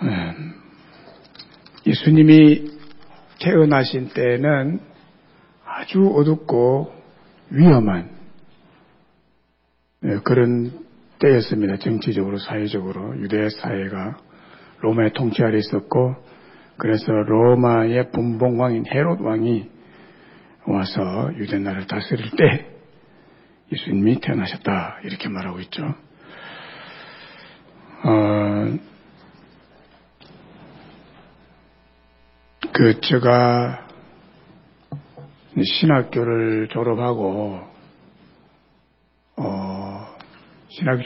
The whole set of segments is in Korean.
예수님이 태어나신 때는 아주 어둡고 위험한 그런 때였습니다. 정치적으로, 사회적으로. 유대 사회가 로마의 통치 아래 있었고, 그래서 로마의 분봉왕인 헤롯 왕이 와서 유대 나라를 다스릴 때 예수님이 태어나셨다, 이렇게 말하고 있죠. 제가 신학교를 졸업하고, 신학교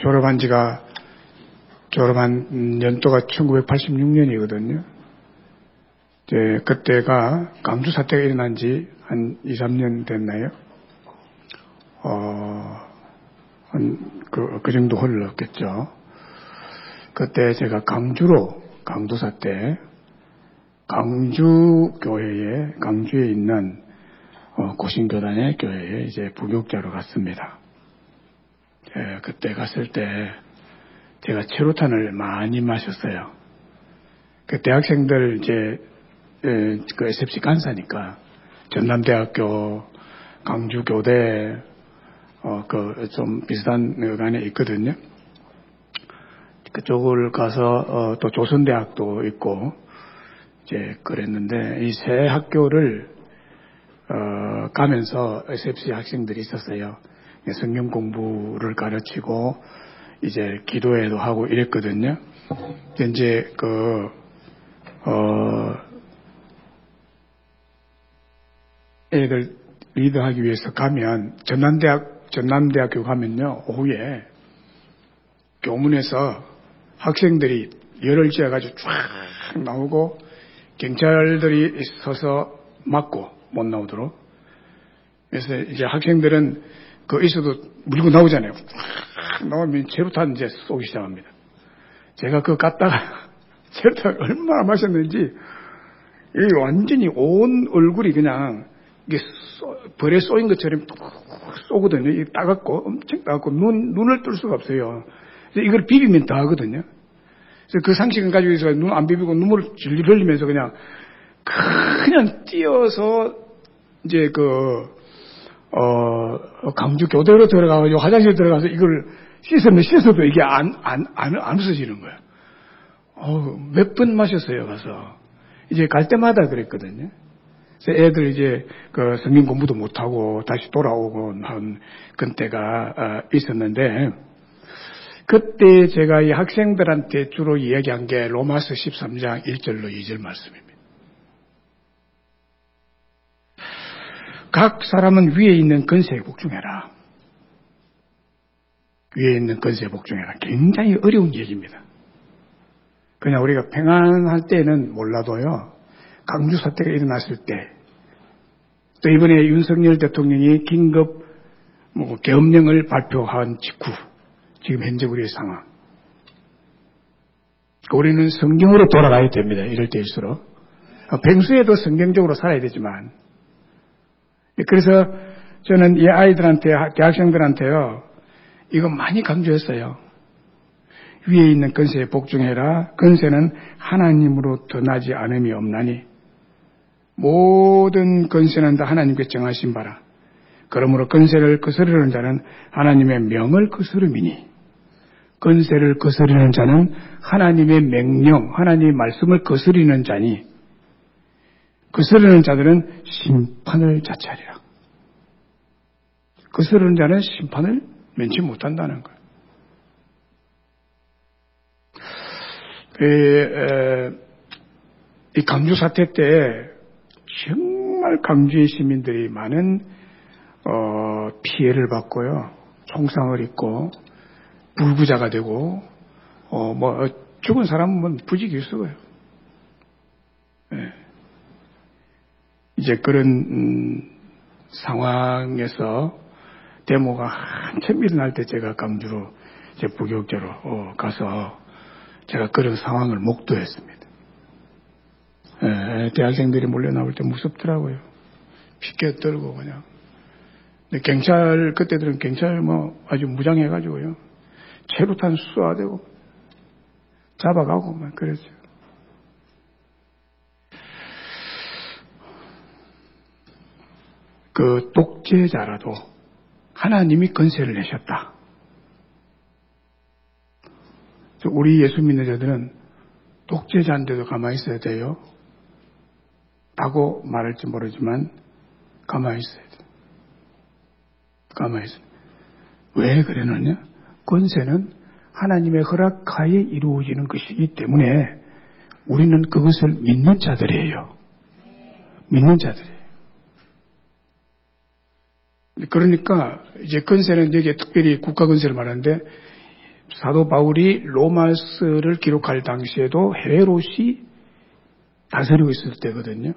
졸업한 연도가 1986년이거든요. 그때가 강주 사태가 일어난 지 한 2, 3년 됐나요? 그 정도 흘렀겠죠. 그때 제가 강주사 때, 강주에 있는 고신교단의 교회에 이제 부교육자로 갔습니다. 그때 갔을 때 제가 최루탄을 많이 마셨어요. 그 대학생들 그 SFC 간사니까 전남대학교, 강주교대 좀 비슷한 의관에 있거든요. 그쪽을 가서 또 조선대학도 있고 이제 그랬는데, 이 세 학교를 가면서 SFC 학생들이 있었어요. 성경 공부를 가르치고 이제 기도회도 하고 이랬거든요. 이제 애들 리더하기 위해서 가면 전남대학교 가면요, 오후에 교문에서 학생들이 열을 지어가지고 쫙 나오고 경찰들이 서서 막고 못 나오도록. 그래서 이제 학생들은 있어도 물고 나오잖아요. 나오면 체루탄 이제 쏘기 시작합니다. 제가 그거 갔다가 체루탄 얼마나 마셨는지 이 완전히 온 얼굴이 그냥 이게 벌에 쏘인 것처럼 쏘거든요. 이게 따갑고 엄청 따갑고 눈을 뜰 수가 없어요. 그래서 이걸 비비면 더 하거든요. 그래서 그 상식을 가지고 있어서 눈 안 비비고 눈물을 질질 흘리면서 그냥 뛰어서 이제 강주 교대로 들어가서 화장실 들어가서 이걸 씻어도 이게 안 없어지는 거예요. 몇 번 마셨어요, 가서. 이제 갈 때마다 그랬거든요. 그래서 애들 이제 성경 공부도 못하고 다시 돌아오고 한 그때가 있었는데, 그때 제가 이 학생들한테 주로 이야기한 게 로마서 13장 1절로 2절 말씀입니다. 각 사람은 위에 있는 권세에 복종해라. 위에 있는 권세에 복종해라. 굉장히 어려운 얘기입니다. 그냥 우리가 평안할 때는 몰라도요, 강주 사태가 일어났을 때, 또 이번에 윤석열 대통령이 긴급 계엄령을 발표한 직후, 지금 현재 우리의 상황. 우리는 성경으로 돌아가야 됩니다. 이럴 때일수록. 평소에도 성경적으로 살아야 되지만. 그래서 저는 이 아이들한테, 대학생들한테요, 이거 많이 강조했어요. 위에 있는 권세에 복종해라. 권세는 하나님으로 떠나지 않음이 없나니 모든 권세는 다 하나님께 정하신 바라. 그러므로 권세를 거스르는 자는 하나님의 명을 거스름이니 권세를 거스르는 자는 하나님의 명령, 하나님의 말씀을 거스르는 자니 거스르는 자들은 심판을 자처하리라. 거스르는 자는 심판을 면치 못한다는 거예요. 이 강주 사태 때 정말 강주의 시민들이 많은 피해를 받고요, 총상을 입고 불구자가 되고 죽은 사람은 부지기수고요. 이제 그런 상황에서 데모가 한참 일어날 때 제가 강주로 부교육자로 가서 제가 그런 상황을 목도했습니다. 대학생들이 몰려 나올 때 무섭더라고요. 피켓 들고 그냥. 근데 그때들은 경찰 아주 무장해가지고요, 체루탄 쏴대고 잡아가고 막 그랬어요. 그 독재자라도 하나님이 권세를 내셨다. 우리 예수 믿는 자들은 독재자인데도 가만히 있어야 돼요. 라고 말할지 모르지만 가만히 있어야 돼요. 가만히 있어야 돼요. 왜 그러느냐? 권세는 하나님의 허락하에 이루어지는 것이기 때문에 우리는 그것을 믿는 자들이에요. 믿는 자들이에요. 그러니까 이제 권세는 여기에 특별히 국가 권세를 말하는데 사도 바울이 로마서를 기록할 당시에도 헤롯이 다스리고 있을 때거든요.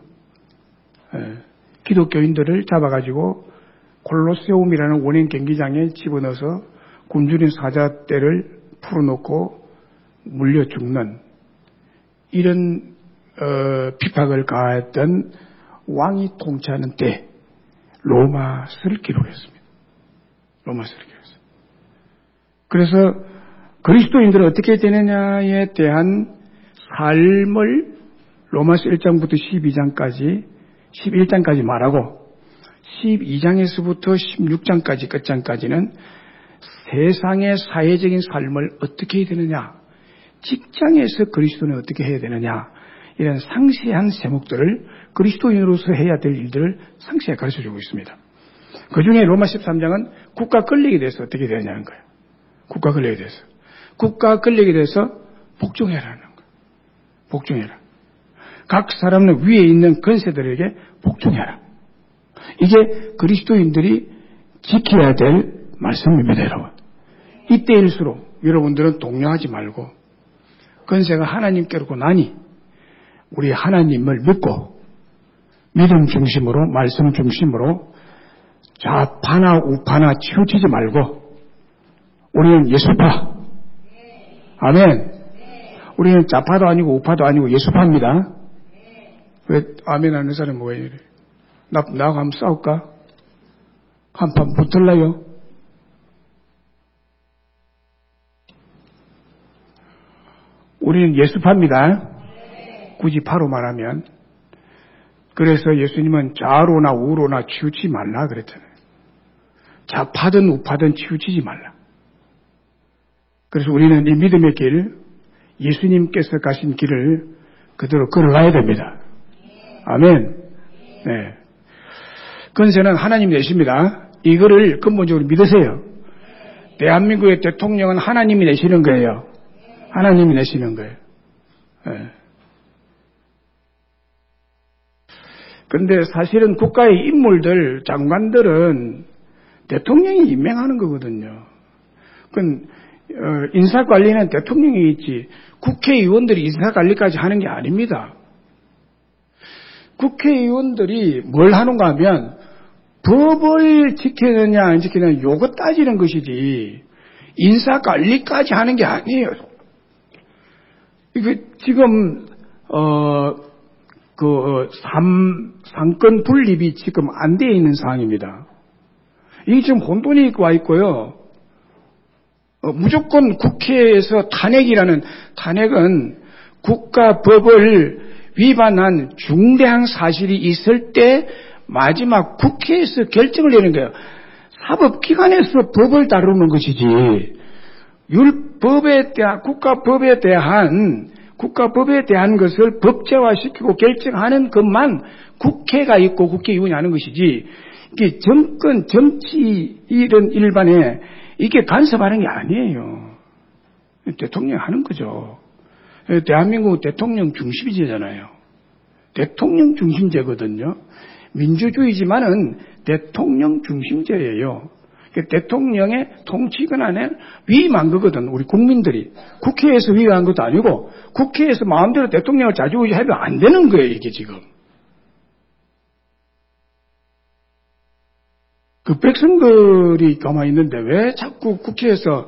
기독교인들을 잡아가지고 콜로세움이라는 원형 경기장에 집어넣어서 굶주린 사자떼를 풀어놓고 물려 죽는 이런 핍박을 가했던 왕이 통치하는 때 로마서를 기록했습니다. 로마서를 기록했습니다. 그래서 그리스도인들은 어떻게 되느냐에 대한 삶을 로마서 1장부터 12장까지 11장까지 말하고 12장에서부터 16장까지 끝장까지는 세상의 사회적인 삶을 어떻게 해야 되느냐, 직장에서 그리스도는 어떻게 해야 되느냐, 이런 상세한 제목들을 그리스도인으로서 해야 될 일들을 상세히 가르쳐주고 있습니다. 그 중에 로마 13장은 국가 권력에 대해서 어떻게 되느냐는 거예요. 국가 권력에 대해서. 국가 권력에 대해서 복종해라는 거예요. 복종해라. 각 사람은 위에 있는 권세들에게 복종해라. 이게 그리스도인들이 지켜야 될 말씀입니다, 여러분. 이때일수록 여러분들은 동요하지 말고 권세가 하나님께로 나니 우리 하나님을 믿고 믿음 중심으로 말씀 중심으로 좌파나 우파나 치우치지 말고 우리는 예수파. 아멘. 우리는 좌파도 아니고 우파도 아니고 예수파입니다. 왜 아멘 하는 사람은 뭐예요? 나하고 한번 싸울까? 한판 붙을래요? 우리는 예수파입니다. 굳이 파로 말하면. 그래서 예수님은 좌로나 우로나 치우치지 말라 그랬잖아요. 좌파든 우파든 치우치지 말라. 그래서 우리는 이 믿음의 길, 예수님께서 가신 길을 그대로 걸어가야 됩니다. 아멘. 네. 권세는 하나님이 내십니다. 이거를 근본적으로 믿으세요. 대한민국의 대통령은 하나님이 내시는 거예요. 하나님이 내시는 거예요. 네. 그런데 사실은 국가의 인물들, 장관들은 대통령이 임명하는 거거든요. 그건 인사관리는 대통령이 있지 국회의원들이 인사관리까지 하는 게 아닙니다. 국회의원들이 뭘 하는가 하면 법을 지키느냐 안 지키느냐 요거 따지는 것이지 인사관리까지 하는 게 아니에요. 이거 지금 상권 분립이 지금 안 돼 있는 상황입니다. 이게 지금 혼돈이 와 있고요. 무조건 국회에서 탄핵은 국가법을 위반한 중대한 사실이 있을 때 마지막 국회에서 결정을 내는 거예요. 사법기관에서 법을 다루는 것이지 국가법에 대한 것을 법제화시키고 결정하는 것만 국회가 있고 국회의원이 하는 것이지 이게 정치 이런 일반에 이게 간섭하는 게 아니에요. 대통령이 하는 거죠. 대한민국 대통령 중심제잖아요. 대통령 중심제거든요. 민주주의지만은 대통령 중심제예요. 대통령의 통치 권한에 위임한 거거든. 우리 국민들이. 국회에서 위임한 것도 아니고 국회에서 마음대로 대통령을 좌지우지하면 안 되는 거예요. 이게 지금. 그 백성들이 가만히 있는데 왜 자꾸 국회에서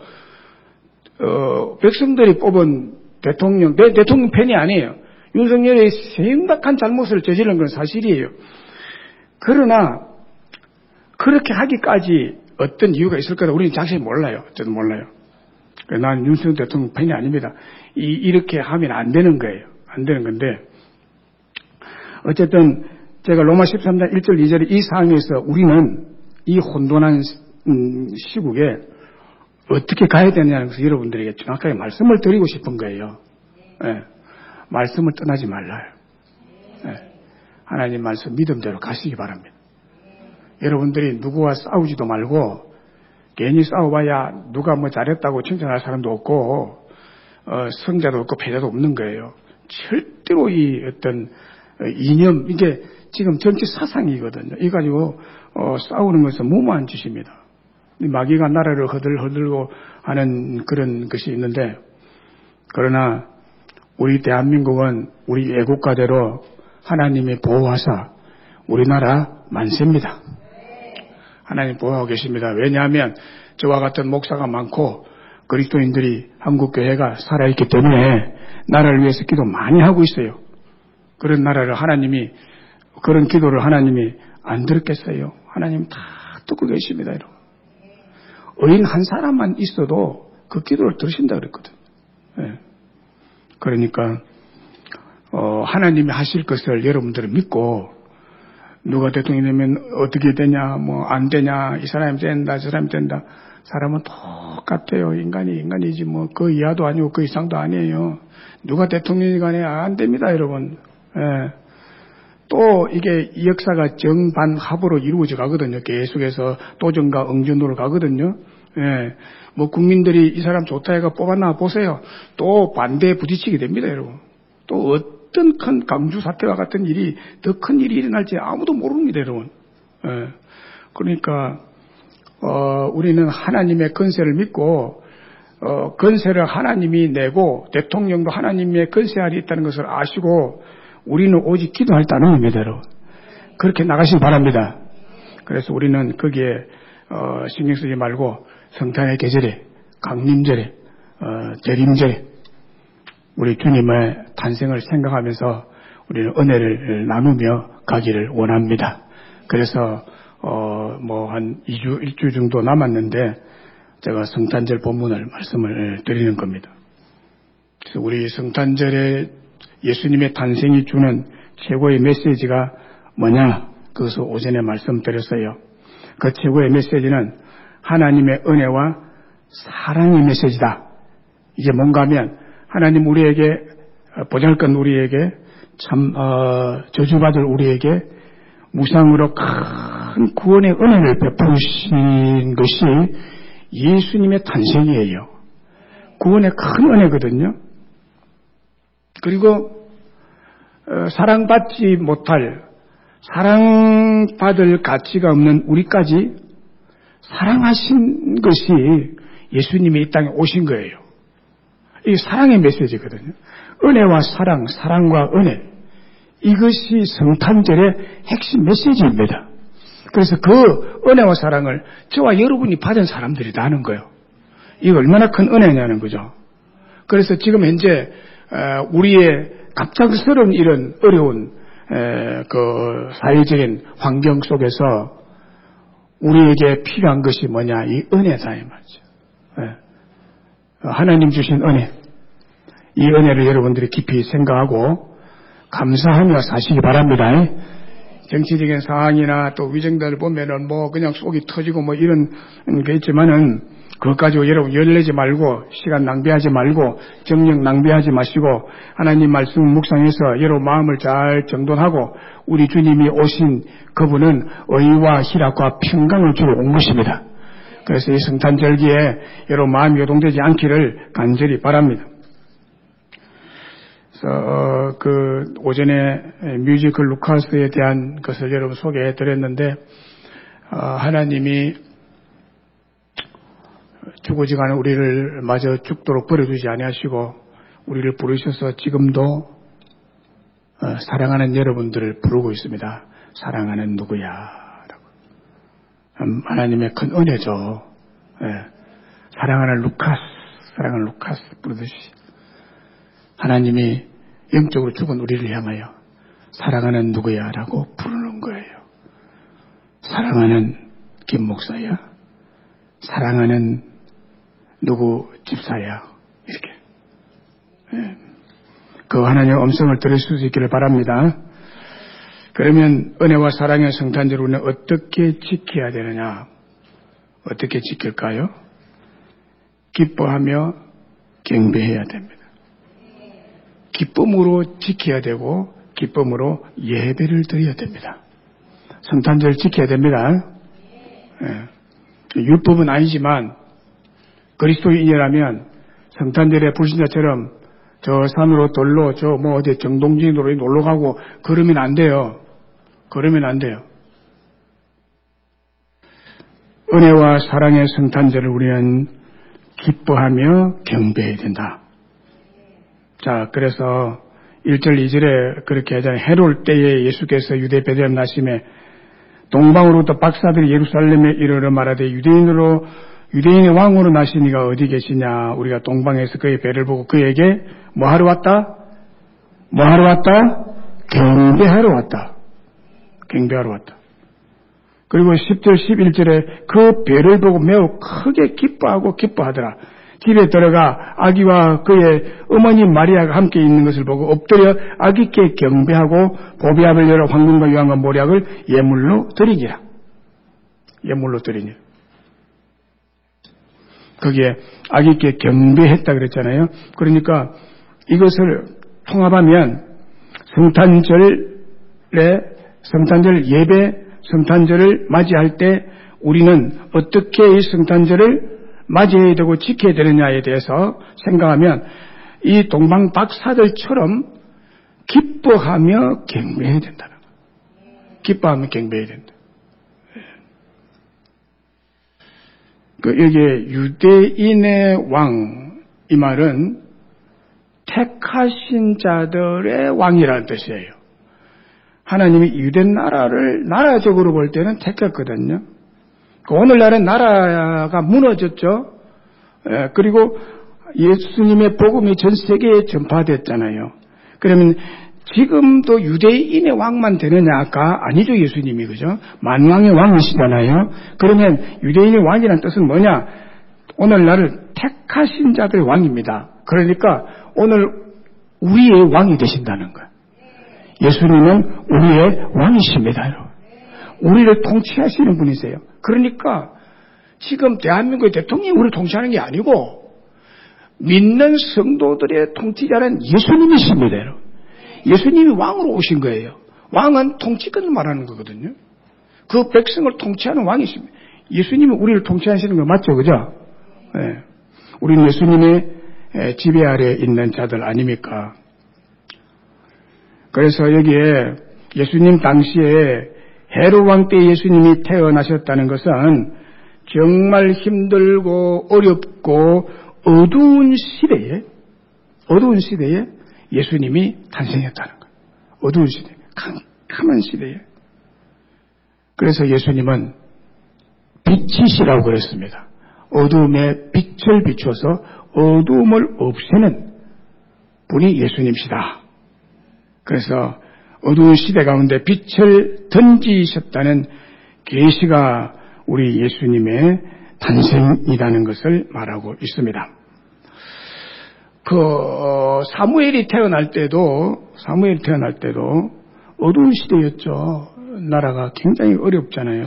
백성들이 뽑은 대통령, 내 대통령 편이 아니에요. 윤석열이 심각한 잘못을 저지른 건 사실이에요. 그러나 그렇게 하기까지 어떤 이유가 있을 거다 우리는 자세히 몰라요. 저도 몰라요. 나는 윤석열 대통령 편이 아닙니다. 이렇게 하면 안 되는 거예요. 안 되는 건데 어쨌든 제가 로마 13장 1절 2절의 이 상황에서 우리는 이 혼돈한 시국에 어떻게 가야 되느냐는 것을 여러분들에게 정확하게 말씀을 드리고 싶은 거예요. 예. 말씀을 떠나지 말라요. 예. 하나님 말씀 믿음대로 가시기 바랍니다. 여러분들이 누구와 싸우지도 말고 괜히 싸워봐야 누가 뭐 잘했다고 칭찬할 사람도 없고 성자도 없고 패자도 없는 거예요. 절대로 이 어떤 이념, 이게 지금 정치 사상이거든요. 이 가지고 싸우는 것은 무모한 짓입니다. 마귀가 나라를 허들허들고 하는 그런 것이 있는데, 그러나 우리 대한민국은 우리 애국가대로 하나님이 보호하사 우리나라 만세입니다. 하나님 보호하고 계십니다. 왜냐하면 저와 같은 목사가 많고 그리스도인들이 한국교회가 살아있기 때문에 나라를 위해서 기도 많이 하고 있어요. 그런 나라를 하나님이, 그런 기도를 하나님이 안 들었겠어요? 하나님 다 듣고 계십니다. 여러분. 의인 한 사람만 있어도 그 기도를 들으신다 그랬거든요. 네. 그러니까 하나님이 하실 것을 여러분들은 믿고, 누가 대통령이 되면 어떻게 되냐, 뭐 안 되냐, 이 사람이 된다, 저 사람이 된다. 사람은 똑같아요. 인간이지 뭐 그 이하도 아니고 그 이상도 아니에요. 누가 대통령이 간에 안 됩니다, 여러분. 예. 또 이게 이 역사가 정반합으로 이루어져 가거든요. 계속해서 도전과 응전으로 가거든요. 예. 뭐 국민들이 이 사람 좋다 해가 뽑아놔 보세요. 또 반대에 부딪히게 됩니다, 여러분. 또 어떤 큰 강주 사태와 같은 일이, 더 큰 일이 일어날지 아무도 모릅니다, 여러분. 예. 그러니까 우리는 하나님의 건세를 믿고 건세를 하나님이 내고 대통령도 하나님의 건세 아래 있다는 것을 아시고 우리는 오직 기도할 따름입니다, 여러분. 그렇게 나가시기 바랍니다. 그래서 우리는 거기에 신경 쓰지 말고 성탄의 계절에, 강림절에, 재림절에 우리 주님의 탄생을 생각하면서 우리는 은혜를 나누며 가기를 원합니다. 그래서 뭐 한 2주, 1주 정도 남았는데 제가 성탄절 본문을 말씀을 드리는 겁니다. 그래서 우리 성탄절에 예수님의 탄생이 주는 최고의 메시지가 뭐냐? 그것을 오전에 말씀드렸어요. 그 최고의 메시지는 하나님의 은혜와 사랑의 메시지다. 이게 뭔가 하면 하나님 우리에게 보잘것 우리에게 참 저주받을 우리에게 무상으로 큰 구원의 은혜를 베푸신 것이 예수님의 탄생이에요. 구원의 큰 은혜거든요. 그리고 사랑받지 못할, 사랑받을 가치가 없는 우리까지 사랑하신 것이 예수님이 이 땅에 오신 거예요. 이게 사랑의 메시지거든요. 은혜와 사랑, 사랑과 은혜, 이것이 성탄절의 핵심 메시지입니다. 그래서 그 은혜와 사랑을 저와 여러분이 받은 사람들이 다 하는 거예요. 이게 얼마나 큰 은혜냐는 거죠. 그래서 지금 현재 우리의 갑작스러운 이런 어려운 그 사회적인 환경 속에서 우리에게 필요한 것이 뭐냐, 이 은혜다 이 말이죠. 하나님 주신 은혜, 이 은혜를 여러분들이 깊이 생각하고 감사하며 사시기 바랍니다. 정치적인 상황이나 또 위정들을 보면은 뭐 그냥 속이 터지고 뭐 이런 게 있지만은 그것 가지고 여러분 열내지 말고 시간 낭비하지 말고 정력 낭비하지 마시고 하나님 말씀 묵상해서 여러분 마음을 잘 정돈하고 우리 주님이 오신 그분은 의와 희락과 평강을 주러 온 것입니다. 그래서 이 성탄절기에 여러분 마음이 요동되지 않기를 간절히 바랍니다. 그래서 그 오전에 뮤지컬 루카스에 대한 것을 여러분 소개해 드렸는데 하나님이 죽어지가는 우리를 마저 죽도록 버려두지 아니하시고 우리를 부르셔서 지금도 사랑하는 여러분들을 부르고 있습니다. 사랑하는 누구야 라고. 하나님의 큰 은혜죠. 사랑하는 루카스 부르듯이 하나님이 영적으로 죽은 우리를 향하여 사랑하는 누구야 라고 부르는 거예요. 사랑하는 김 목사야, 사랑하는 누구 집사야, 이렇게. 그 하나님의 음성을 들을 수 있기를 바랍니다. 그러면 은혜와 사랑의 성탄절 우리는 어떻게 지켜야 되느냐? 어떻게 지킬까요? 기뻐하며 경배해야 됩니다. 기쁨으로 지켜야 되고 기쁨으로 예배를 드려야 됩니다. 성탄절 지켜야 됩니다. 율법은 아니지만 그리스도인이라면 성탄절에 불신자처럼 저 산으로 돌로 저 뭐 어디 정동진으로 놀러 가고 그러면 안 돼요. 그러면 안 돼요. 은혜와 사랑의 성탄절을 우리는 기뻐하며 경배해야 된다. 자, 그래서 1절 2절에 그렇게 하잖아요. 해올 때에 예수께서 유대 베들레헴 나심에 동방으로부터 박사들이 예루살렘에 이르러 말하되 유대인의 왕으로 나신 이가 어디 계시냐. 우리가 동방에서 그의 배를 보고 그에게 뭐 하러 왔다? 뭐 하러 왔다? 경배하러 왔다. 경배하러 왔다. 그리고 10절 11절에 그 배를 보고 매우 크게 기뻐하더라. 집에 들어가 아기와 그의 어머니 마리아가 함께 있는 것을 보고 엎드려 아기께 경배하고 보배압을 열어 황금과 유황과 모략을 예물로 드리니라. 예물로 드리니라. 거기에 아기께 경배했다 그랬잖아요. 그러니까 이것을 통합하면 성탄절 예배, 성탄절을 맞이할 때 우리는 어떻게 이 성탄절을 맞이해야 되고 지켜야 되느냐에 대해서 생각하면 이 동방 박사들처럼 기뻐하며 경배해야 된다는 거예요. 기뻐하며 경배해야 된다. 여기에 유대인의 왕, 이 말은 택하신 자들의 왕이라는 뜻이에요. 하나님이 유대 나라를 나라적으로 볼 때는 택했거든요. 오늘날은 나라가 무너졌죠. 그리고 예수님의 복음이 전 세계에 전파됐잖아요. 그러면 지금도 유대인의 왕만 되느냐가 아니죠. 예수님이 그죠? 만왕의 왕이시잖아요. 그러면 유대인의 왕이라는 뜻은 뭐냐? 오늘날을 택하신 자들의 왕입니다. 그러니까 오늘 우리의 왕이 되신다는 거예요. 예수님은 우리의 왕이십니다. 여러분. 우리를 통치하시는 분이세요. 그러니까 지금 대한민국의 대통령이 우리를 통치하는 게 아니고 믿는 성도들의 통치자는 예수님이십니다. 여러분. 예수님이 왕으로 오신 거예요. 왕은 통치권을 말하는 거거든요. 그 백성을 통치하는 왕이십니다. 예수님이 우리를 통치하시는 거 맞죠? 그죠? 네. 우리는 예수님의 지배 아래에 있는 자들 아닙니까? 그래서 여기에 예수님 당시에 헤롯 왕 때 예수님이 태어나셨다는 것은 정말 힘들고 어렵고 어두운 시대에 예수님이 탄생했다는 거예요. 어두운 시대, 캄캄한 시대에. 그래서 예수님은 빛이시라고 그랬습니다. 어두움에 빛을 비추어서 어두움을 없애는 분이 예수님이시다. 그래서 어두운 시대 가운데 빛을 던지셨다는 계시가 우리 예수님의 탄생이라는 것을 말하고 있습니다. 사무엘이 태어날 때도 어두운 시대였죠. 나라가 굉장히 어렵잖아요.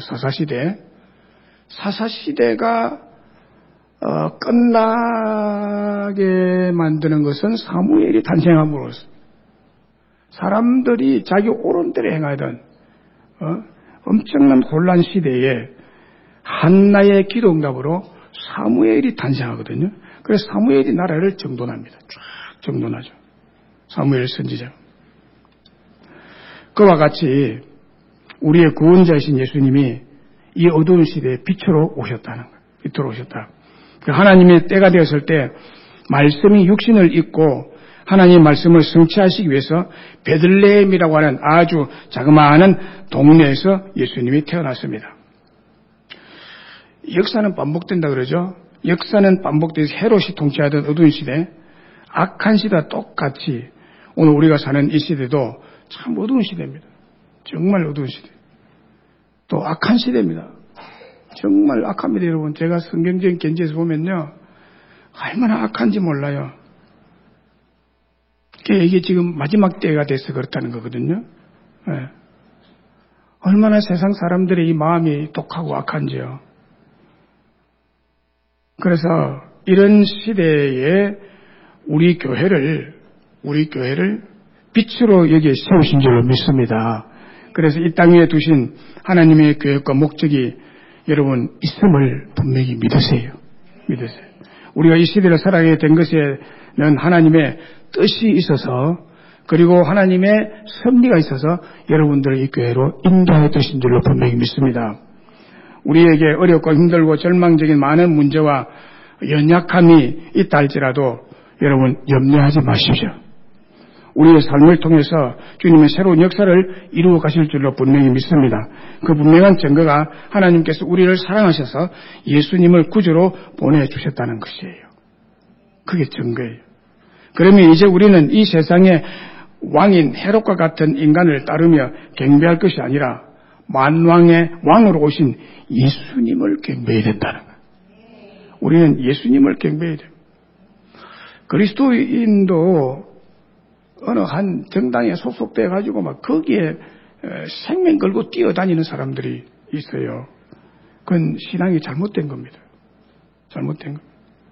사사시대가 끝나게 만드는 것은 사무엘이 탄생함으로써 사람들이 자기 옳은 대로 행하던 엄청난 혼란 시대에 한나의 기도응답으로 사무엘이 탄생하거든요. 그래서 사무엘이 나라를 정돈합니다. 쫙 정돈하죠. 사무엘 선지자. 그와 같이 우리의 구원자이신 예수님이 이 어두운 시대에 빛으로 오셨다는 거예요. 빛으로 오셨다. 하나님의 때가 되었을 때 말씀이 육신을 입고 하나님의 말씀을 성취하시기 위해서 베들레헴이라고 하는 아주 자그마한 동네에서 예수님이 태어났습니다. 역사는 반복된다 그러죠. 역사는 반복돼서 헤롯이 통치하던 어두운 시대, 악한 시대와 똑같이 오늘 우리가 사는 이 시대도 참 어두운 시대입니다. 정말 어두운 시대. 또 악한 시대입니다. 정말 악합니다, 여러분. 제가 성경적인 견지에서 보면요, 얼마나 악한지 몰라요. 이게 지금 마지막 때가 돼서 그렇다는 거거든요. 네. 얼마나 세상 사람들의 이 마음이 독하고 악한지요. 그래서 이런 시대에 우리 교회를 빛으로 여기에 세우신 줄로 믿습니다. 그래서 이 땅 위에 두신 하나님의 계획과 목적이 여러분 있음을 분명히 믿으세요. 우리가 이 시대를 살아가게 된 것에는 하나님의 뜻이 있어서, 그리고 하나님의 섭리가 있어서 여러분들을 이 교회로 인도해 두신 줄로 분명히 믿습니다. 우리에게 어렵고 힘들고 절망적인 많은 문제와 연약함이 있다 할지라도 여러분 염려하지 마십시오. 우리의 삶을 통해서 주님의 새로운 역사를 이루어 가실 줄로 분명히 믿습니다. 그 분명한 증거가 하나님께서 우리를 사랑하셔서 예수님을 구주로 보내주셨다는 것이에요. 그게 증거예요. 그러면 이제 우리는 이 세상의 왕인 헤롯과 같은 인간을 따르며 경배할 것이 아니라 만왕의 왕으로 오신 예수님을 경배해야 된다는 거예요. 우리는 예수님을 경배해야 돼요. 그리스도인도 어느 한 정당에 소속돼 가지고 막 거기에 생명 걸고 뛰어다니는 사람들이 있어요. 그건 신앙이 잘못된 겁니다. 잘못된 겁니다.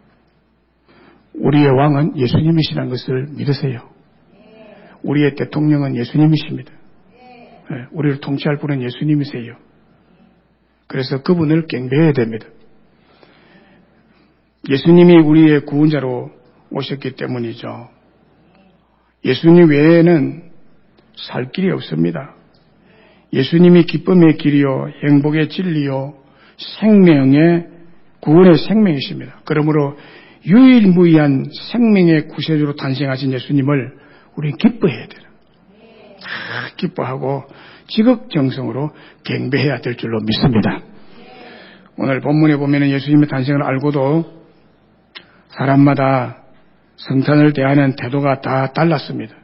우리의 왕은 예수님이시라는 것을 믿으세요. 우리의 대통령은 예수님이십니다. 우리를 통치할 분은 예수님이세요. 그래서 그분을 경배해야 됩니다. 예수님이 우리의 구원자로 오셨기 때문이죠. 예수님 외에는 살 길이 없습니다. 예수님이 기쁨의 길이요, 행복의 진리요, 생명의 구원의 생명이십니다. 그러므로 유일무이한 생명의 구세주로 탄생하신 예수님을 우리는 기뻐해야 돼요. 기뻐하고 지극정성으로 경배해야 될 줄로 믿습니다. 오늘 본문에 보면 예수님의 탄생을 알고도 사람마다 성탄을 대하는 태도가 다 달랐습니다.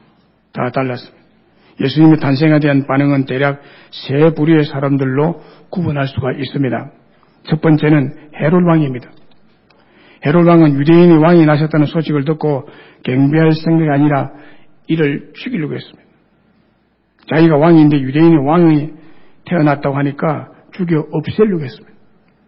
예수님의 탄생에 대한 반응은 대략 세 부류의 사람들로 구분할 수가 있습니다. 첫 번째는 헤롯 왕입니다. 헤롯 왕은 유대인의 왕이 나셨다는 소식을 듣고 경배할 생각이 아니라 이를 죽이려고 했습니다. 자기가 왕인데 유대인의 왕이 태어났다고 하니까 죽여 없애려고 했습니다.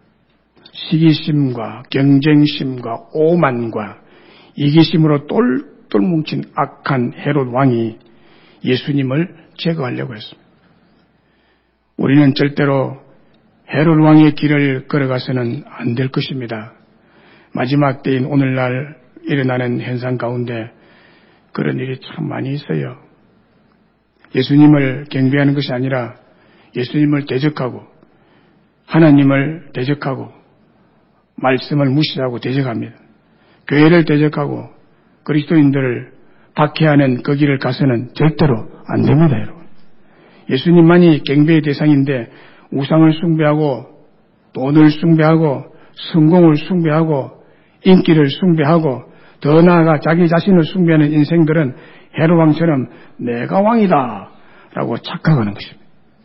시기심과 경쟁심과 오만과 이기심으로 똘똘 뭉친 악한 헤롯 왕이 예수님을 제거하려고 했습니다. 우리는 절대로 헤롯 왕의 길을 걸어가서는 안 될 것입니다. 마지막 때인 오늘날 일어나는 현상 가운데 그런 일이 참 많이 있어요. 예수님을 경배하는 것이 아니라 예수님을 대적하고 하나님을 대적하고 말씀을 무시하고 대적합니다. 교회를 대적하고 그리스도인들을 박해하는 그 길을 가서는 절대로 안 됩니다, 여러분. 예수님만이 경배의 대상인데 우상을 숭배하고 돈을 숭배하고 성공을 숭배하고 인기를 숭배하고 더 나아가 자기 자신을 숭배하는 인생들은 헤롯 왕처럼 내가 왕이다 라고 착각하는 것입니다.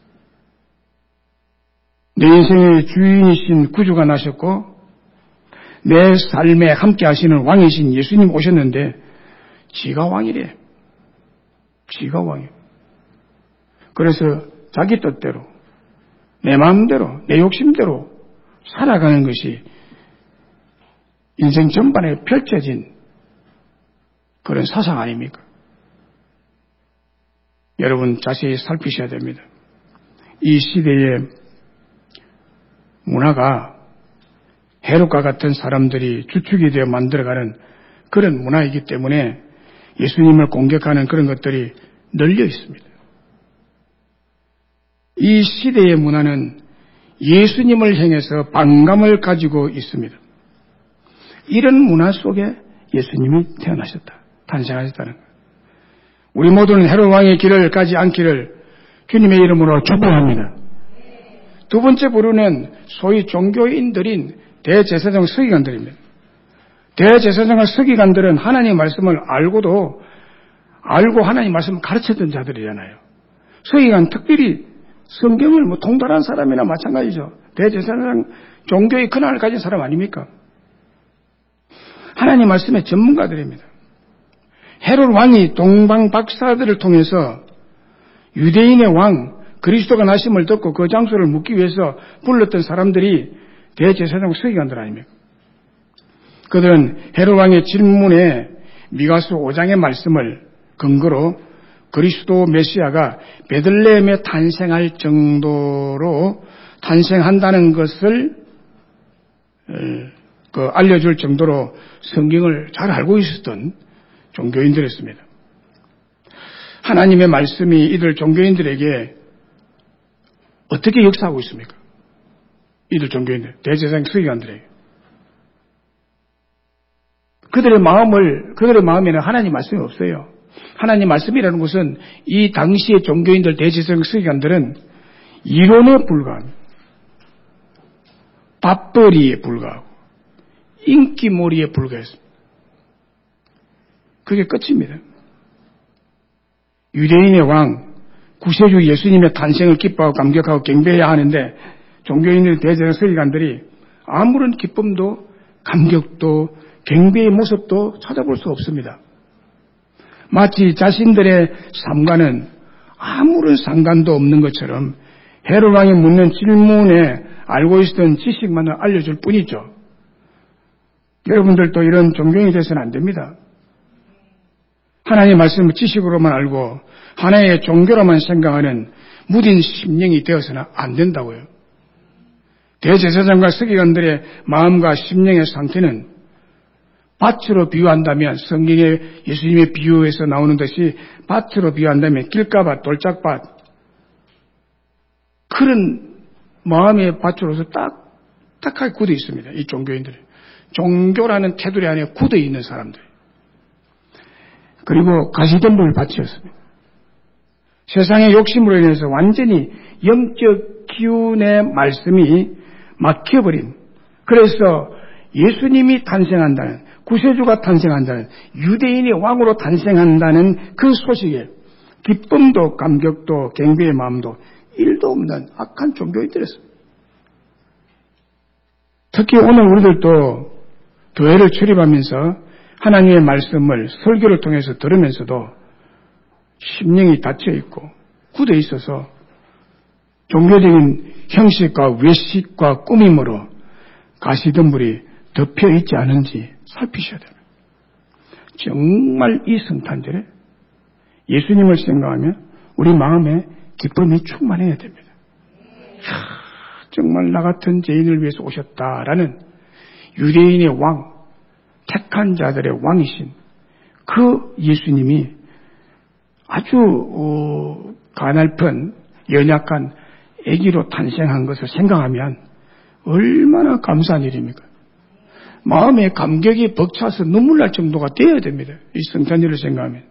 내 인생의 주인이신 구주가 나셨고 내 삶에 함께 하시는 왕이신 예수님 오셨는데 지가 왕이래. 지가 왕이래. 그래서 자기 뜻대로 내 마음대로 내 욕심대로 살아가는 것이 인생 전반에 펼쳐진 그런 사상 아닙니까? 여러분 자세히 살피셔야 됩니다. 이 시대의 문화가 헤롯과 같은 사람들이 주축이 되어 만들어가는 그런 문화이기 때문에 예수님을 공격하는 그런 것들이 널려 있습니다. 이 시대의 문화는 예수님을 향해서 반감을 가지고 있습니다. 이런 문화 속에 예수님이 태어나셨다. 탄생하셨다는 거예요. 우리 모두는 헤롯 왕의 길을 가지 않기를 주님의 이름으로 축복합니다. 두 번째 부류는 소위 종교인들인 대제사장 서기관들입니다. 대제사장과 서기관들은 하나님의 말씀을 알고 하나님의 말씀을 가르쳤던 자들이잖아요. 서기관 특별히 성경을 통달한 사람이나 마찬가지죠. 대제사장 종교의 근황을 가진 사람 아닙니까? 하나님 말씀의 전문가들입니다. 헤롯 왕이 동방 박사들을 통해서 유대인의 왕 그리스도가 나심을 듣고 그 장소를 묻기 위해서 불렀던 사람들이 대제사장 서기관들 아닙니까? 그들은 헤롯 왕의 질문에 미가서 5장의 말씀을 근거로 그리스도 메시아가 베들레헴에 탄생할 정도로 탄생한다는 것을 알려줄 정도로 성경을 잘 알고 있었던 종교인들이었습니다. 하나님의 말씀이 이들 종교인들에게 어떻게 역사하고 있습니까? 이들 종교인들, 대제사장 서기관들에게. 그들의 마음에는 하나님 말씀이 없어요. 하나님 말씀이라는 것은 이 당시의 종교인들, 대제사장 서기관들은 이론에 불과합니다. 밥벌이에 불과하고 인기몰이에 불과했습니다. 그게 끝입니다. 유대인의 왕, 구세주 예수님의 탄생을 기뻐하고 감격하고 경배해야 하는데 종교인들, 대제사장 서기관들이 아무런 기쁨도 감격도 경배의 모습도 찾아볼 수 없습니다. 마치 자신들의 삶과는 아무런 상관도 없는 것처럼 헤롯 왕이 묻는 질문에 알고 있었던 지식만을 알려줄 뿐이죠. 여러분들도 이런 종교인이 되서는 안 됩니다. 하나님의 말씀을 지식으로만 알고 하나의 종교로만 생각하는 무딘 심령이 되어서는 안 된다고요. 대제사장과 서기관들의 마음과 심령의 상태는 밭으로 비유한다면 성경에 예수님의 비유에서 나오는 것이 밭으로 비유한다면 길가밭, 돌짝밭 그런 마음의 밭으로서 딱딱하게 굳어 있습니다. 이 종교인들이. 종교라는 테두리 안에 굳어 있는 사람들. 그리고 가시덤불 밭이었습니다. 세상의 욕심으로 인해서 완전히 영적 기운의 말씀이 막혀버린, 그래서 예수님이 탄생한다는, 구세주가 탄생한다는, 유대인이 왕으로 탄생한다는 그 소식에 기쁨도 감격도 경배의 마음도 1도 없는 악한 종교인들이었습니다. 특히 오늘 우리들도 교회를 출입하면서 하나님의 말씀을 설교를 통해서 들으면서도 심령이 닫혀있고 굳어 있어서 종교적인 형식과 외식과 꾸밈으로 가시덤불이 덮여있지 않은지 살피셔야 됩니다. 정말 이 성탄절에 예수님을 생각하며 우리 마음에 기쁨이 충만해야 됩니다. 정말 나 같은 죄인을 위해서 오셨다라는 유대인의 왕, 택한 자들의 왕이신 그 예수님이 아주 가냘픈 연약한 아기로 탄생한 것을 생각하면 얼마나 감사한 일입니까? 마음에 감격이 벅차서 눈물 날 정도가 되어야 됩니다. 이 성탄절을 생각하면.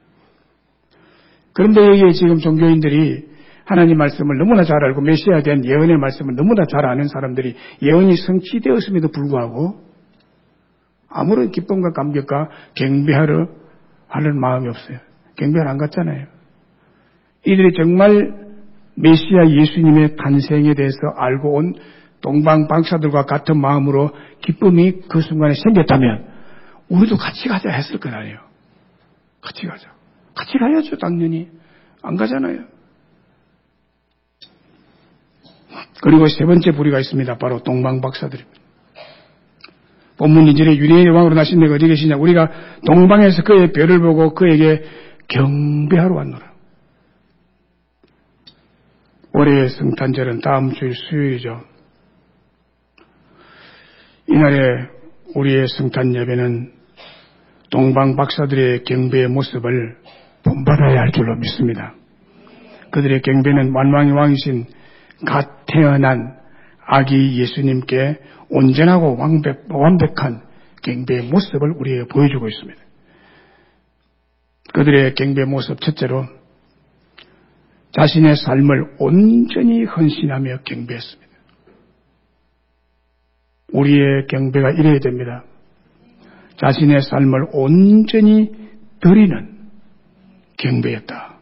그런데 이게 지금 종교인들이 하나님 말씀을 너무나 잘 알고 메시아에 대한 예언의 말씀을 너무나 잘 아는 사람들이 예언이 성취되었음에도 불구하고 아무런 기쁨과 감격과 경배하러 하는 마음이 없어요. 경배를 안 갔잖아요. 이들이 정말 메시아 예수님의 탄생에 대해서 알고 온 동방 박사들과 같은 마음으로 기쁨이 그 순간에 생겼다면 우리도 같이 가자 했을 건 아니에요. 같이 가자. 같이 가야죠, 당연히. 안 가잖아요. 그리고 세 번째 부류가 있습니다. 바로 동방 박사들입니다. 본문 2절에 유대인의 왕으로 나신 내가 어디 계시냐? 우리가 동방에서 그의 별을 보고 그에게 경배하러 왔노라. 올해의 성탄절은 다음 주일 수요일이죠. 이날에 우리의 성탄 예배는 동방 박사들의 경배의 모습을 본받아야 할 줄로 믿습니다. 그들의 경배는 만왕의 왕이신 갓 태어난 아기 예수님께 온전하고 완벽한 경배의 모습을 우리에게 보여주고 있습니다. 그들의 경배 모습 첫째로 자신의 삶을 온전히 헌신하며 경배했습니다. 우리의 경배가 이래야 됩니다. 자신의 삶을 온전히 드리는 경배였다.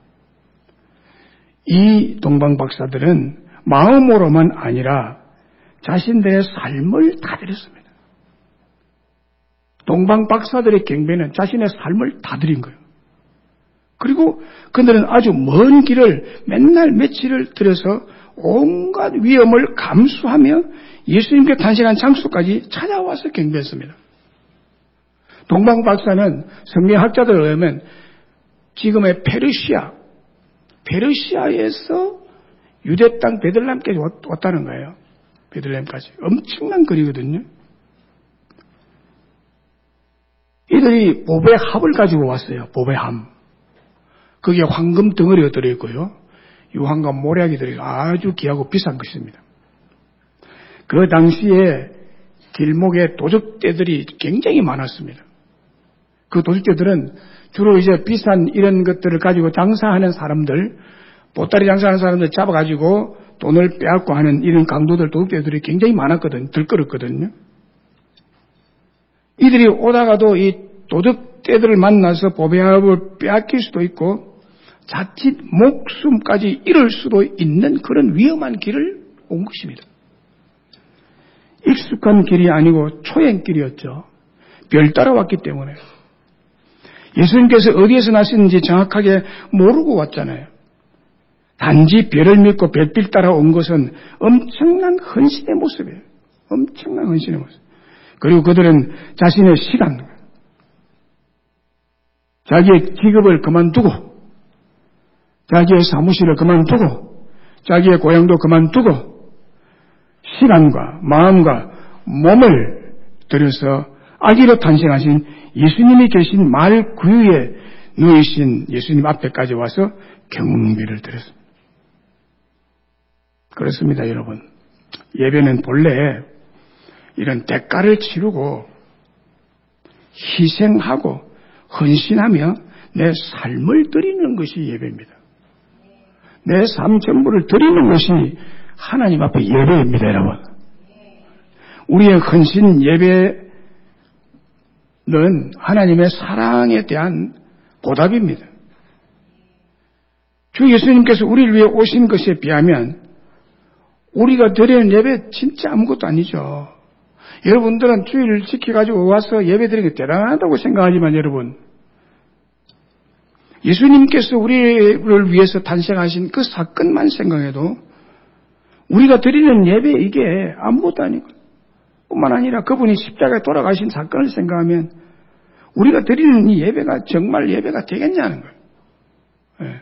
이 동방 박사들은 마음으로만 아니라 자신들의 삶을 다 드렸습니다. 동방 박사들의 경배는 자신의 삶을 다 드린 거예요. 그리고 그들은 아주 먼 길을 맨날 며칠을 들여서 온갖 위험을 감수하며 예수님께 탄생한 장소까지 찾아와서 경배했습니다. 동방 박사는 성경학자들에 의하면 지금의 페르시아에서 유대 땅 베들레헴까지 왔다는 거예요. 베들레헴까지. 엄청난 거리거든요. 이들이 보배 합을 가지고 왔어요. 보배 함. 거기에 황금 덩어리가 들어있고요. 유황과 모략이 들어있고 아주 귀하고 비싼 것입니다. 그 당시에 길목에 도적대들이 굉장히 많았습니다. 그 도적대들은 주로 이제 비싼 이런 것들을 가지고 장사하는 사람들, 보따리 장사하는 사람들 잡아가지고 돈을 빼앗고 하는 이런 강도들, 도둑대들이 굉장히 들끓었거든요. 이들이 오다가도 이 도둑대들을 만나서 보배합을 빼앗길 수도 있고 자칫 목숨까지 잃을 수도 있는 그런 위험한 길을 온 것입니다. 익숙한 길이 아니고 초행길이었죠. 별 따라왔기 때문에. 예수님께서 어디에서 나셨는지 정확하게 모르고 왔잖아요. 단지 별을 믿고 별빛 따라온 것은 엄청난 헌신의 모습이에요. 엄청난 헌신의 모습. 그리고 그들은 자신의 시간, 자기의 직업을 그만두고, 자기의 사무실을 그만두고, 자기의 고향도 그만두고, 시간과 마음과 몸을 들여서 아기로 탄생하신 예수님이 계신 말 구유에 누이신 예수님 앞에까지 와서 경배를 드렸습니다. 그렇습니다, 여러분. 예배는 본래 이런 대가를 치르고 희생하고 헌신하며 내 삶을 드리는 것이 예배입니다. 내 삶 전부를 드리는 것이 하나님 앞에 예배입니다, 여러분. 우리의 헌신 예배는 하나님의 사랑에 대한 보답입니다. 주 예수님께서 우리를 위해 오신 것에 비하면 우리가 드리는 예배 진짜 아무것도 아니죠. 여러분들은 주일을 지켜가지고 와서 예배 드리는 게 대단하다고 생각하지만 여러분, 예수님께서 우리를 위해서 탄생하신 그 사건만 생각해도 우리가 드리는 예배 이게 아무것도 아니고 뿐만 아니라 그분이 십자가에 돌아가신 사건을 생각하면 우리가 드리는 이 예배가 정말 예배가 되겠냐는 거예요. 네.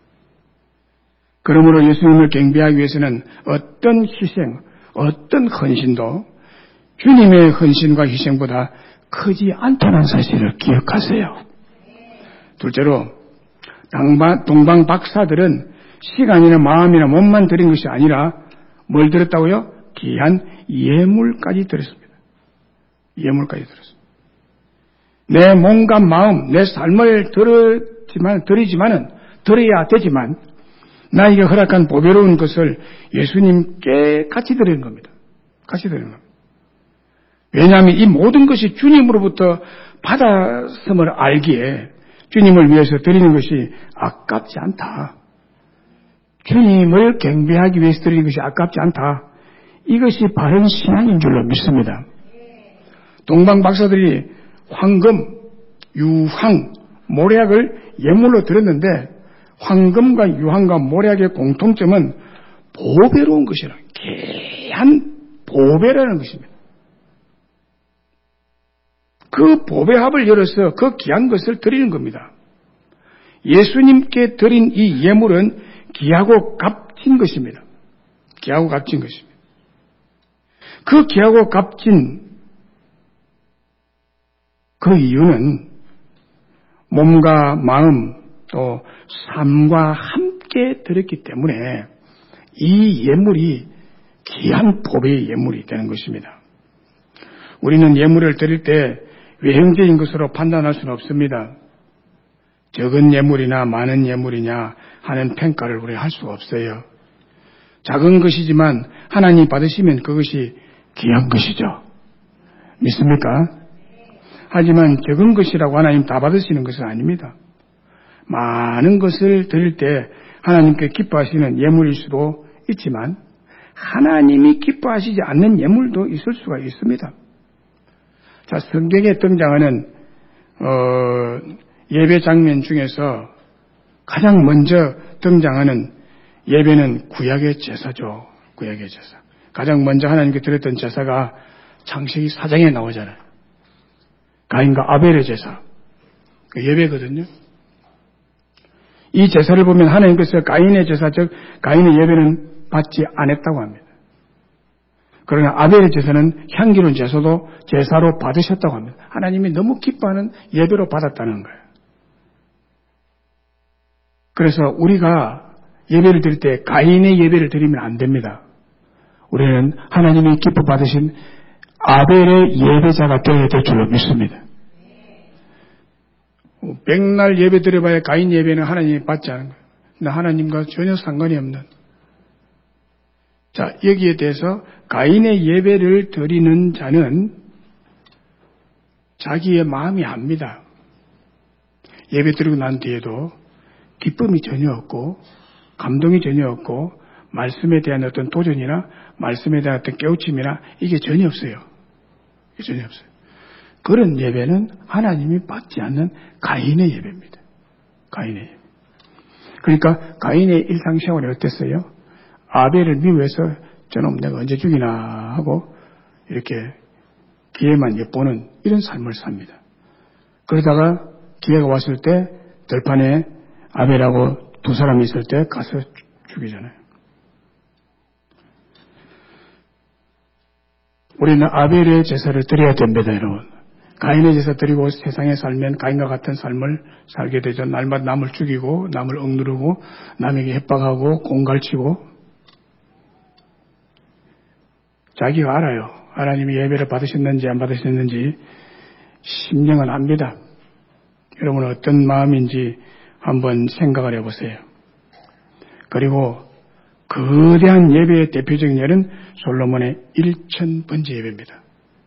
그러므로 예수님을 경배하기 위해서는 어떤 희생, 어떤 헌신도 주님의 헌신과 희생보다 크지 않다는 사실을 기억하세요. 둘째로 동방 박사들은 시간이나 마음이나 몸만 드린 것이 아니라 뭘 드렸다고요? 귀한 예물까지 드렸습니다. 예물까지 드렸습니다. 내 몸과 마음, 내 삶을 드려야 되지만 나에게 허락한 보배로운 것을 예수님께 같이 드리는 겁니다. 같이 드리는 겁니다. 왜냐하면 이 모든 것이 주님으로부터 받았음을 알기에 주님을 위해서 드리는 것이 아깝지 않다. 주님을 경배하기 위해서 드리는 것이 아깝지 않다. 이것이 바른 신앙인 줄로 믿습니다. 동방 박사들이 황금, 유황, 모략을 예물로 드렸는데 황금과 유황과 모략의 공통점은 보배로운 것이라, 귀한 보배라는 것입니다. 그 보배합을 열어서 그 귀한 것을 드리는 겁니다. 예수님께 드린 이 예물은 귀하고 값진 것입니다. 귀하고 값진 것입니다. 그 귀하고 값진 그 이유는 몸과 마음 또 삶과 함께 드렸기 때문에 이 예물이 귀한 보배의 예물이 되는 것입니다. 우리는 예물을 드릴 때 외형적인 것으로 판단할 수는 없습니다. 적은 예물이나 많은 예물이냐 하는 평가를 우리가 할 수가 없어요. 작은 것이지만 하나님 받으시면 그것이 귀한 것이죠. 믿습니까? 하지만 적은 것이라고 하나님 다 받으시는 것은 아닙니다. 많은 것을 드릴 때 하나님께 기뻐하시는 예물일 수도 있지만 하나님이 기뻐하시지 않는 예물도 있을 수가 있습니다. 자, 성경에 등장하는 예배 장면 중에서 가장 먼저 등장하는 예배는 구약의 제사죠. 구약의 제사. 가장 먼저 하나님께 드렸던 제사가 창세기 4장에 나오잖아요. 가인과 아벨의 제사. 그 예배거든요. 이 제사를 보면 하나님께서 가인의 제사, 즉 가인의 예배는 받지 않았다고 합니다. 그러나 아벨의 제사는 향기로운 제사로 받으셨다고 합니다. 하나님이 너무 기뻐하는 예배로 받았다는 거예요. 그래서 우리가 예배를 드릴 때 가인의 예배를 드리면 안 됩니다. 우리는 하나님이 기뻐 받으신 아벨의 예배자가 되어야 될 줄로 믿습니다. 백날 예배 드려봐야 가인 예배는 하나님이 받지 않은 거예요. 근데 하나님과 전혀 상관이 없는. 자, 여기에 대해서 가인의 예배를 드리는 자는 자기의 마음이 압니다. 예배 드리고 난 뒤에도 기쁨이 전혀 없고 감동이 전혀 없고 말씀에 대한 어떤 도전이나 말씀에 대한 어떤 깨우침이나 이게 전혀 없어요. 전혀 없어요. 그런 예배는 하나님이 받지 않는 가인의 예배입니다. 가인의 예배. 그러니까 가인의 일상생활이 어땠어요? 아벨을 미워해서 저놈 내가 언제 죽이나 하고 이렇게 기회만 엿보는 이런 삶을 삽니다. 그러다가 기회가 왔을 때 들판에 아벨하고 두 사람이 있을 때 가서 죽이잖아요. 우리는 아벨의 제사를 드려야 됩니다, 여러분. 가인의 제사 드리고 세상에 살면 가인과 같은 삶을 살게 되죠. 날마다 남을 죽이고 남을 억누르고 남에게 협박하고 공갈치고 자기가 알아요. 하나님이 예배를 받으셨는지 안 받으셨는지 심령은 압니다. 여러분은 어떤 마음인지 한번 생각을 해보세요. 그리고 거대한 예배의 대표적인 예는 솔로몬의 1000번째 예배입니다.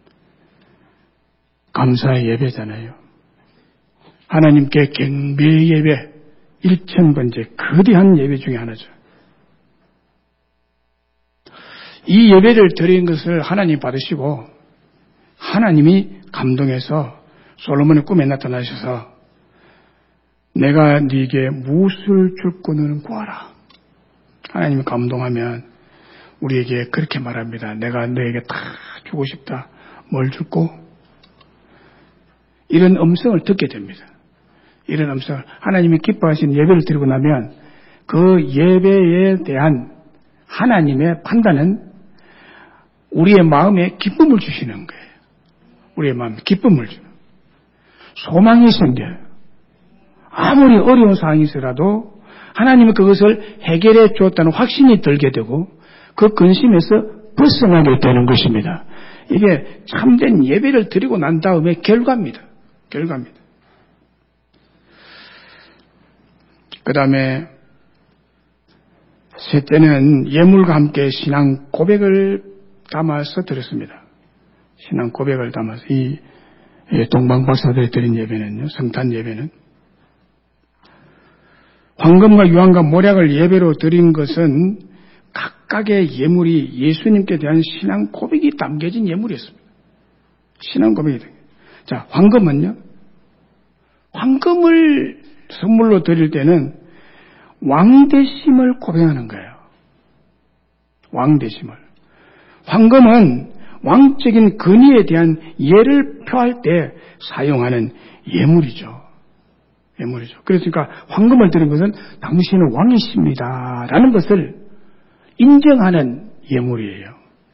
감사의 예배잖아요. 하나님께 경배의 예배 1000번째 거대한 예배 중에 하나죠. 이 예배를 드린 것을 하나님 받으시고 하나님이 감동해서 솔로몬의 꿈에 나타나셔서 내가 네게 무엇을 줄고 너는 구하라. 하나님이 감동하면 우리에게 그렇게 말합니다. 내가 너에게 다 주고 싶다. 뭘 줄고? 이런 음성을 듣게 됩니다. 이런 음성을 하나님이 기뻐하신 예배를 드리고 나면 그 예배에 대한 하나님의 판단은 우리의 마음에 기쁨을 주시는 거예요. 우리의 마음에 기쁨을 주는 소망이 생겨요. 아무리 어려운 상황이 있어라도 하나님은 그것을 해결해 주었다는 확신이 들게 되고 그 근심에서 벗어나게 되는 것입니다. 이게 참된 예배를 드리고 난 다음에 결과입니다. 그 다음에 셋째는 예물과 함께 신앙 고백을 담아서 드렸습니다. 신앙 고백을 담아서 이 동방박사들이 드린 예배는요. 성탄 예배는 황금과 유황과 모략을 예배로 드린 것은 각각의 예물이 예수님께 대한 신앙 고백이 담겨진 예물이었습니다. 신앙 고백이 담겨진. 자, 황금은요. 황금을 선물로 드릴 때는 왕대심을 고백하는 거예요. 왕대심을. 황금은 왕적인 권위에 대한 예를 표할 때 사용하는 예물이죠. 그러니까 황금을 드린 것은 당신은 왕이십니다. 라는 것을 인정하는 예물이에요.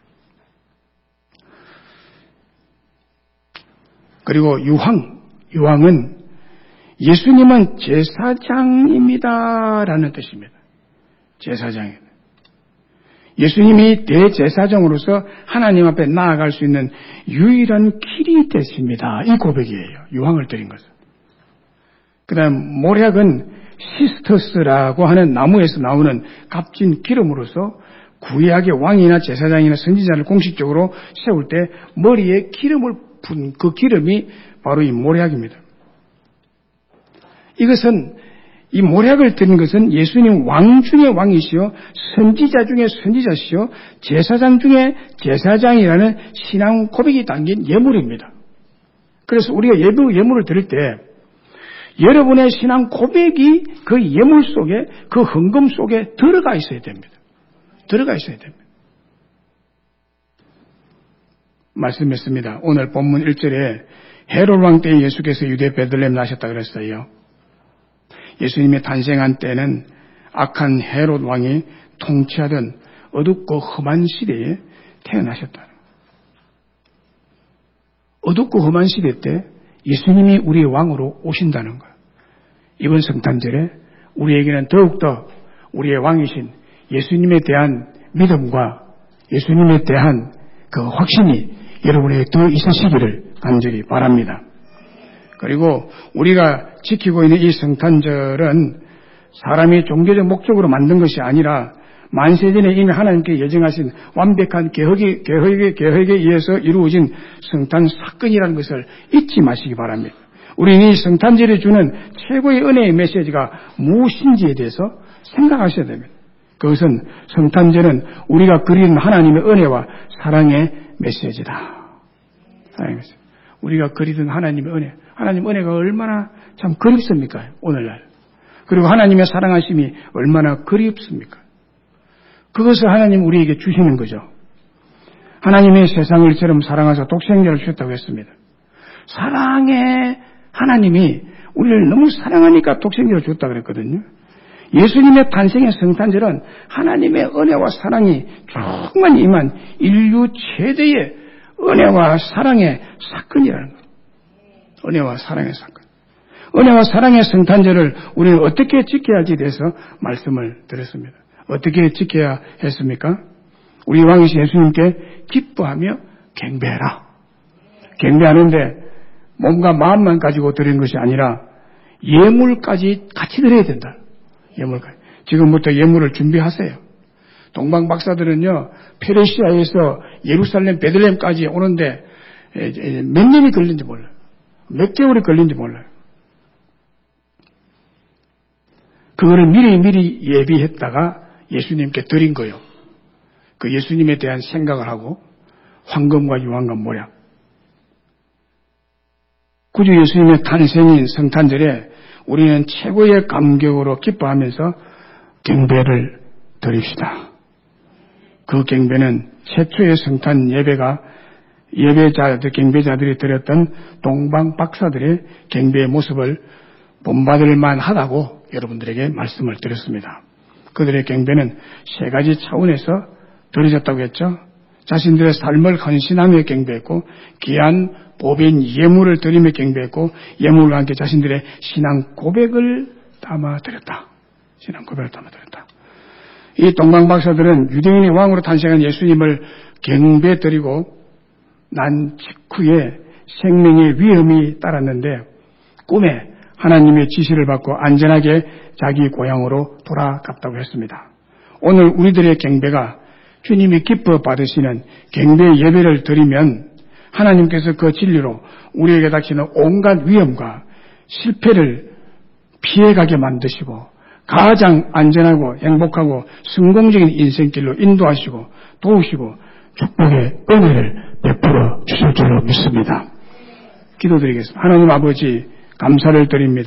그리고 유황은 예수님은 제사장입니다. 라는 뜻입니다. 제사장입니다. 예수님이 대제사장으로서 하나님 앞에 나아갈 수 있는 유일한 길이 되십니다. 이 고백이에요. 유황을 드린 것은. 그 다음 모략은 시스터스라고 하는 나무에서 나오는 값진 기름으로서 구약의 왕이나 제사장이나 선지자를 공식적으로 세울 때 머리에 기름을 푼 그 기름이 바로 이 모략입니다. 이 모략을 드린 것은 예수님 왕 중의 왕이시요 선지자 중의 선지자시요 제사장 중의 제사장이라는 신앙 고백이 담긴 예물입니다. 그래서 우리가 예물을 드릴 때 여러분의 신앙 고백이 그 예물 속에, 그 헌금 속에 들어가 있어야 됩니다. 들어가 있어야 됩니다. 말씀했습니다. 오늘 본문 1절에 헤롯 왕 때 예수께서 유대 베들레헴 나셨다 그랬어요. 예수님이 탄생한 때는 악한 헤롯 왕이 통치하던 어둡고 험한 시대에 태어나셨다. 어둡고 험한 시대 때 예수님이 우리의 왕으로 오신다는 것. 이번 성탄절에 우리에게는 더욱더 우리의 왕이신 예수님에 대한 믿음과 예수님에 대한 그 확신이 여러분에게 더 있으시기를 간절히 바랍니다. 그리고 우리가 지키고 있는 이 성탄절은 사람이 종교적 목적으로 만든 것이 아니라 만세전에 이미 하나님께 예정하신 완벽한 계획에 의해서 이루어진 성탄 사건이라는 것을 잊지 마시기 바랍니다. 우리는 이 성탄절이 주는 최고의 은혜의 메시지가 무엇인지에 대해서 생각하셔야 됩니다. 그것은 성탄절은 우리가 그리는 하나님의 은혜와 사랑의 메시지다. 사랑의 메시지. 우리가 그리던 하나님의 은혜, 하나님의 은혜가 얼마나 참 그립습니까? 오늘날. 그리고 하나님의 사랑하심이 얼마나 그립습니까? 그것을 하나님 우리에게 주시는 거죠. 하나님의 세상을 이처럼 사랑하사 독생자를 주셨다고 했습니다. 사랑의 하나님이 우리를 너무 사랑하니까 독생자를 줬다고 그랬거든요. 예수님의 탄생의 성탄절은 하나님의 은혜와 사랑이 충만히 임한 인류 최대의 은혜와 사랑의 사건이라는 거예요. 은혜와 사랑의 사건. 은혜와 사랑의 성탄절을 우리는 어떻게 지켜야 할지에 대해서 말씀을 드렸습니다. 어떻게 지켜야 했습니까? 우리 왕이신 예수님께 기뻐하며 경배해라. 경배하는데 몸과 마음만 가지고 드리는 것이 아니라 예물까지 같이 드려야 된다. 예물까지. 지금부터 예물을 준비하세요. 동방 박사들은요, 페르시아에서 예루살렘 베들레헴까지 오는데 몇 년이 걸린지 몰라요. 몇 개월이 걸린지 몰라요. 그거를 미리 예비했다가 예수님께 드린 거예요. 그 예수님에 대한 생각을 하고 황금과 유황과 모략. 구주 예수님의 탄생인 성탄절에 우리는 최고의 감격으로 기뻐하면서 경배를 드립시다. 그 경배는 최초의 성탄 경배자들이 드렸던 동방 박사들의 경배의 모습을 본받을 만하다고 여러분들에게 말씀을 드렸습니다. 그들의 경배는 세 가지 차원에서 드려졌다고 했죠. 자신들의 삶을 헌신하며 경배했고, 귀한 보배인 예물을 드리며 경배했고, 예물과 함께 자신들의 신앙 고백을 담아드렸다. 신앙 고백을 담아드렸다. 이 동방 박사들은 유대인의 왕으로 탄생한 예수님을 경배드리고 난 직후에 생명의 위험이 따랐는데 꿈에 하나님의 지시를 받고 안전하게 자기 고향으로 돌아갔다고 했습니다. 오늘 우리들의 경배가 주님이 기뻐 받으시는 경배 예배를 드리면 하나님께서 그 진리로 우리에게 닥치는 온갖 위험과 실패를 피해가게 만드시고 가장 안전하고 행복하고 성공적인 인생길로 인도하시고 도우시고 축복의 은혜를 베풀어 주실 줄로 믿습니다. 기도드리겠습니다. 하나님 아버지 감사를 드립니다.